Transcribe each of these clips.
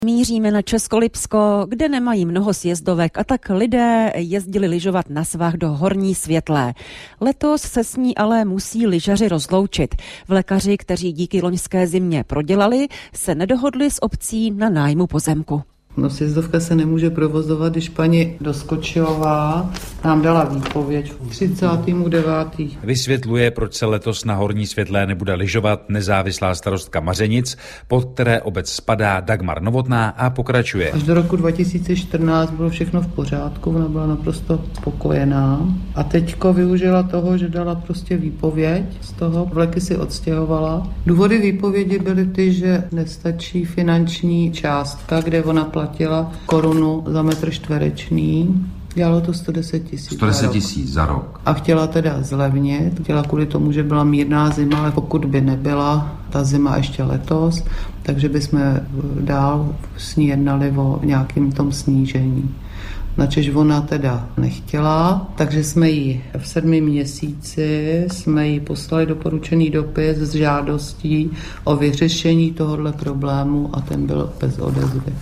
Míříme na Českolipsko, kde nemají mnoho sjezdovek a tak lidé jezdili lyžovat na svah do Horní Světlé. Letos se s ní ale musí lyžaři rozloučit. Vlekaři, kteří díky loňské zimě prodělali, se nedohodli s obcí na nájmu pozemku. No, sjezdovka se nemůže provozovat, když paní Doskočilová nám dala výpověď v 39. Vysvětluje, proč se letos na Horní Světlé nebude lyžovat nezávislá starostka Mařenic, pod které obec spadá Dagmar Novotná, a pokračuje. Až do roku 2014 bylo všechno v pořádku, ona byla naprosto spokojená a teďko využila toho, že dala prostě výpověď z toho, vleky si odstěhovala. Důvody výpovědi byly ty, že nestačí finanční částka, kde ona platila korunu za metr čtvereční. Dělalo to 110 000. 110 000 za rok. A chtěla teda zlevnit, chtěla kvůli tomu, že byla mírná zima, ale pokud by nebyla ta zima ještě letos, takže bychom dál s ní jednali o nějakým tom snížení. Načež ona teda nechtěla, takže jsme jí v 7 měsíci poslali doporučený dopis s žádostí o vyřešení tohoto problému a ten byl bez odezvy.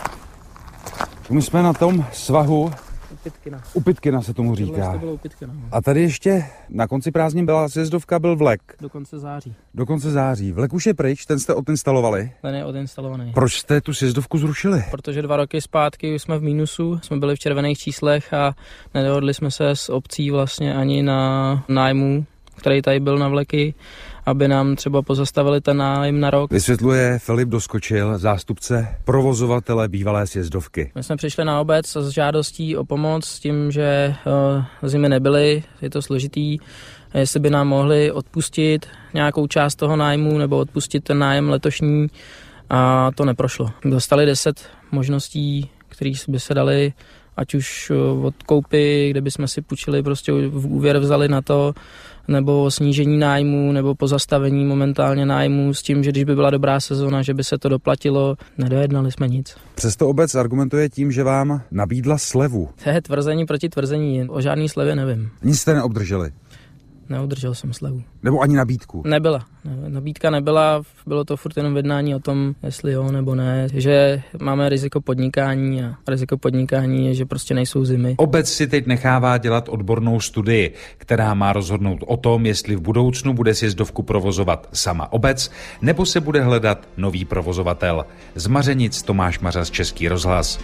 My jsme na tom svahu u Pitkina se tomu říká. A tady ještě na konci prázdnin byla sjezdovka, byl vlek. Do konce září. Vlek už je pryč, ten jste odinstalovali? Ten je odinstalovaný. Proč jste tu sjezdovku zrušili? Protože 2 roky zpátky už jsme v mínusu, jsme byli v červených číslech a nedohodli jsme se s obcí vlastně ani na nájmu, který tady byl na vleky, aby nám třeba pozastavili ten nájem na rok. Vysvětluje Filip Doskočil, zástupce provozovatele bývalé sjezdovky. My jsme přišli na obec s žádostí o pomoc s tím, že zimy nebyly, je to složitý, jestli by nám mohli odpustit nějakou část toho nájmu nebo odpustit ten nájem letošní, a to neprošlo. Dostali 10 možností, které by se daly, ať už od koupy, kde bychom si půjčili, prostě v úvěr vzali na to, nebo snížení nájmu, nebo pozastavení momentálně nájmu s tím, že když by byla dobrá sezona, že by se to doplatilo. Nedojednali jsme nic. Přesto obec argumentuje tím, že vám nabídla slevu. To je tvrzení proti tvrzení, o žádný slevě nevím. Nic jste neobdrželi? Neudržel jsem slevu. Nebo ani nabídku? Nebyla. Nabídka nebyla, bylo to furt jenom jednání o tom, jestli jo nebo ne, že máme riziko podnikání a riziko podnikání je, že prostě nejsou zimy. Obec si teď nechává dělat odbornou studii, která má rozhodnout o tom, jestli v budoucnu bude sjezdovku provozovat sama obec, nebo se bude hledat nový provozovatel. Z Mařenic Tomáš Mařas, Český rozhlas.